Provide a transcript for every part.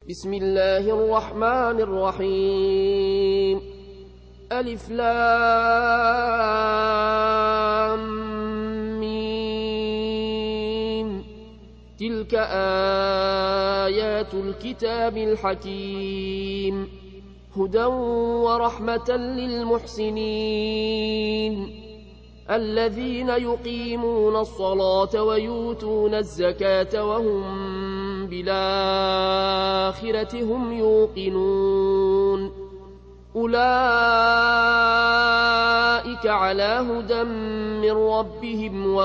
بسم الله الرحمن الرحيم. ألف لام ميم. تلك آيات الكتاب الحكيم، هدى ورحمة للمحسنين الذين يقيمون الصلاة ويؤتون الزكاة وهم بالآخرة هم يوقنون. أولئك على هدى من ربهم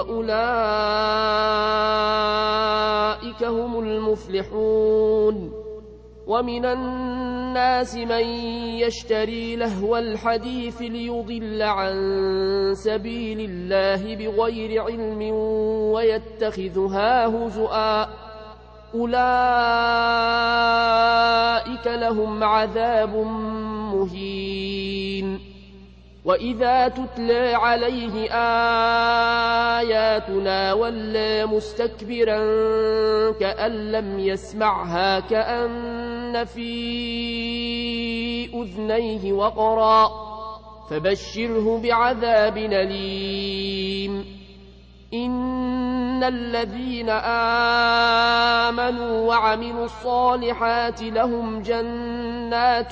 وأولئك هم المفلحون. ومن الناس من يشتري لهو الحديث ليضل عن سبيل الله بغير علم ويتخذها هزؤا، أولئك لهم عذاب مهين. وإذا تتلى عليه آياتنا ولى مستكبرا كأن لم يسمعها كأن في أذنيه وقرا، فبشره بعذاب أليم. إن الذين آمنوا وعملوا الصالحات لهم جنات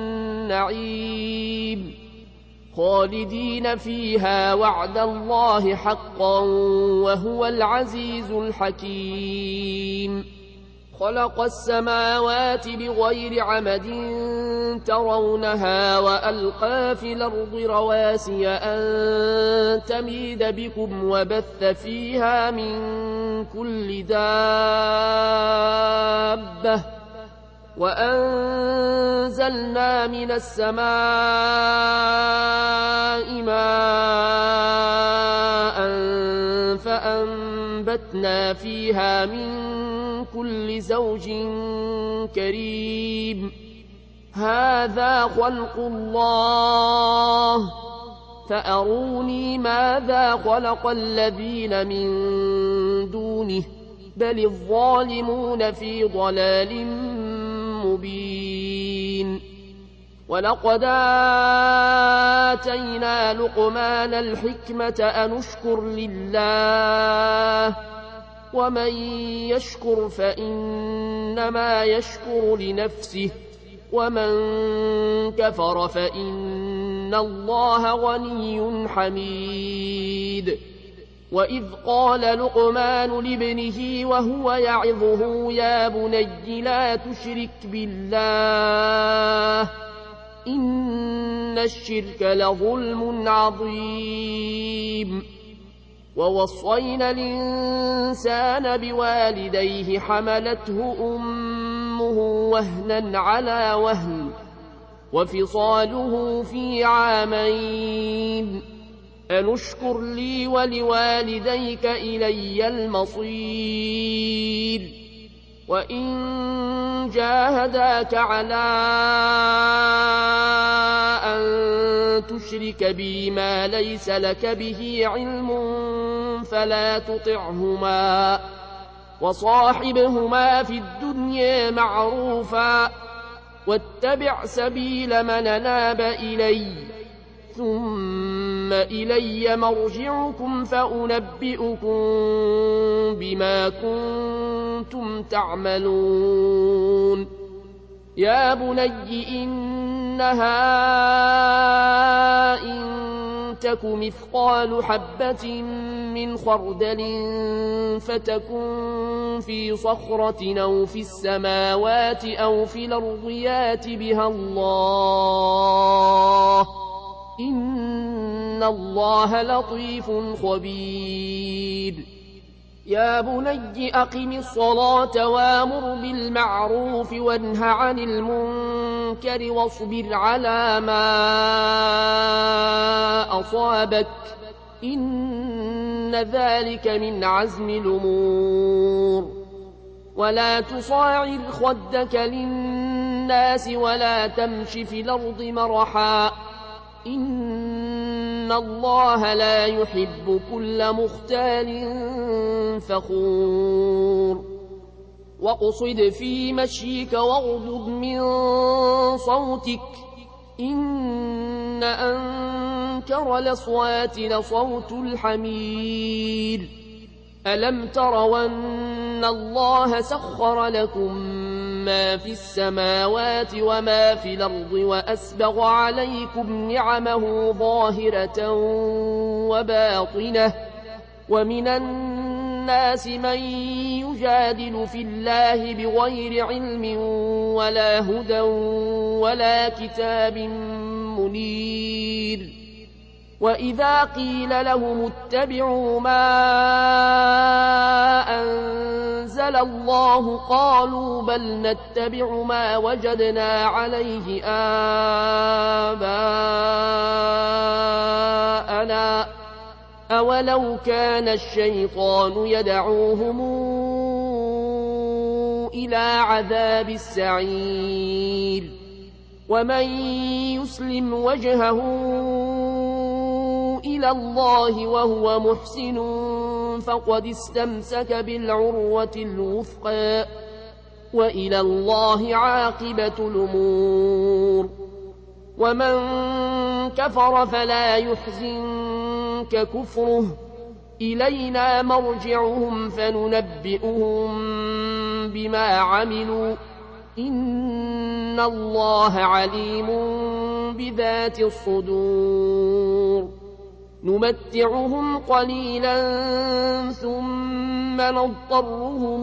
النعيم خالدين فيها وعد الله حقا وهو العزيز الحكيم. خلق السماوات بغير عمد ترونها وألقى في الأرض رواسي أن تميد بكم وبث فيها من كل دابة، وأنزلنا من السماء ماء فأنبتنا فيها من كل زوج كريم. هذا خلق الله فأروني ماذا خلق الذين من دونه بل الظالمون في ضلال مبين. ولقد آتينا لقمان الحكمة أن اشكر لله، ومن يشكر فإنما يشكر لنفسه، ومن كفر فإن الله غني حميد. وإذ قال لقمان لابنه وهو يعظه يا بني لا تشرك بالله إن الشرك لظلم عظيم. ووصينا الإنسان بوالديه حملته أمه وهنا على وهن وفصاله في عامين أن اشكر لي ولوالديك إلي المصير. وإن جاهداك على أن تشرك بي ما ليس لك به علم فلا تطعهما، وصاحبهما في الدنيا معروفا، واتبع سبيل من أناب إلي، ثم إلي مرجعكم فأنبئكم بما كنتم تعملون. يا بني إنها إن تك مثقال حبة من خردل فتكن في صخرة أو في السماوات أو في الأرض يات بها الله إن الله لطيف خبير. يا بني أقم الصلاة وامر بالمعروف وانه عن المنكر واصبر على ما أصابك إن ذلك من عزم الأمور. ولا تصاعر خدك للناس ولا تمش في الأرض مرحا إن الله لا يحب كل مختال فخور. واقصد في مشيك واغضض من صوتك إن أنكر الأصوات لصوت الحمير ألم تروا أن الله سخر لكم ما في السماوات وما في الأرض وأسبغ عليكم نعمه ظاهرة وباطنة ومن الناس من يجادل في الله بغير علم ولا هدى ولا كتاب منير وإذا قيل لهم اتبعوا ما أنزل الله قالوا بل نتبع ما وجدنا عليه آباءنا أولو كان الشيطان يدعوهم إلى عذاب السعير ومن يسلم وجهه إلى الله وهو محسن فقد استمسك بالعروة الوثقى وإلى الله عاقبة الأمور ومن كفر فلا يحزنك كفره إلينا مرجعهم فننبئهم بما عملوا إن الله عليم بذات الصدور نمتعهم قليلا ثم نضطرهم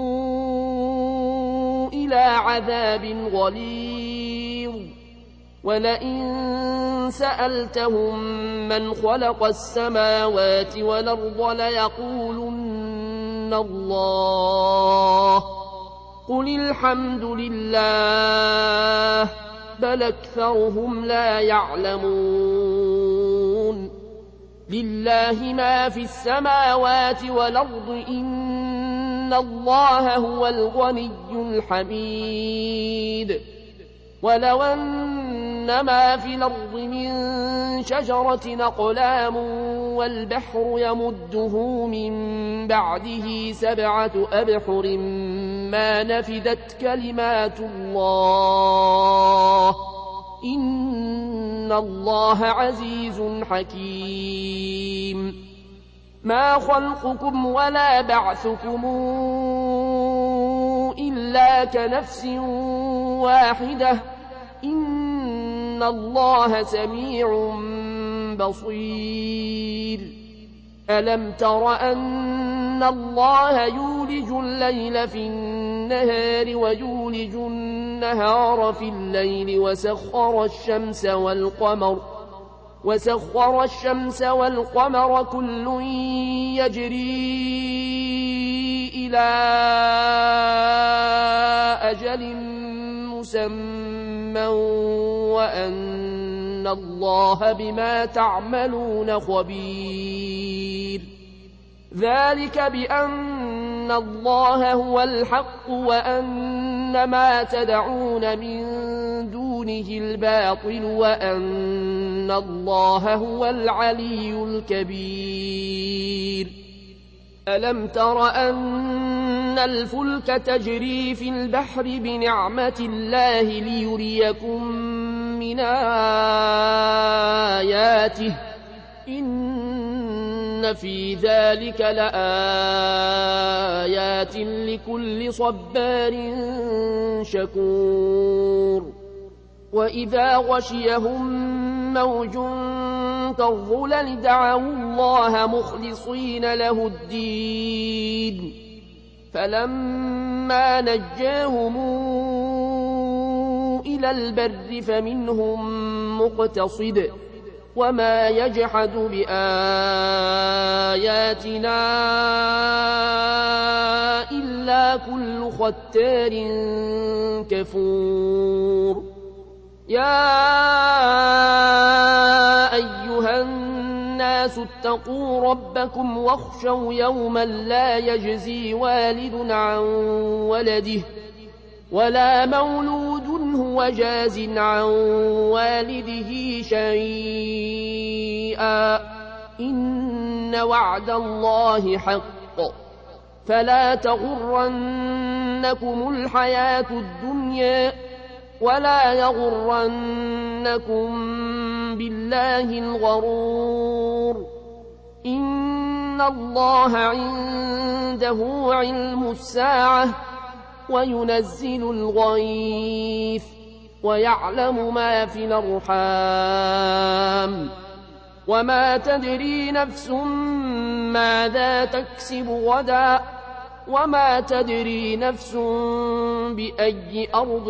إلى عذاب غليظ ولئن سألتهم من خلق السماوات والأرض ليقولن الله قل الحمد لله بل أكثرهم لا يعلمون لله ما في السماوات والأرض إن الله هو الغني الحميد ولو أن ما في الأرض من شجرة أقلام والبحر يمده من بعده 7 أبحر ما نفدت كلمات الله إن الله عزيز حكيم ما خلقكم ولا بعثكم إلا كنفس واحدة إن الله سميع بصير ألم تر أن الله يولج الليل في النهار ويولج النهار في الليل وسخر الشمس والقمر كل يجري إلى أجل مسمى وأن الله بما تعملون خبير ذلك بأن الله هو الحق وأن ما تدعون من دونه الباطل وأن الله هو العلي الكبير ألم تر أن الفلك تجري في البحر بنعمة الله ليريكم من آياته إن في ذلك لآيات لكل صبار شكور وإذا غشيهم موج كالظلل دعوا الله مخلصين له الدين فلما نجاهم إلى البر فمنهم مقتصد وما يجحد بآياتنا إلا كل ختار كفور يا أيها الناس اتقوا ربكم واخشوا يوما لا يجزي والد عن ولده ولا مولود هو جاز عن والده شيئا إن وعد الله حق فلا تغرنكم تغرنكم الحياة الدنيا ولا يغرنكم بالله الغرور إن الله عنده علم الساعة وينزل الغيث ويعلم ما في الأرحام وما تدري نفس ماذا تكسب غدا وما تدري نفس بأي أرض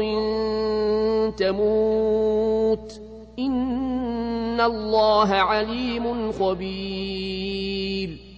تموت إن الله عليم خبير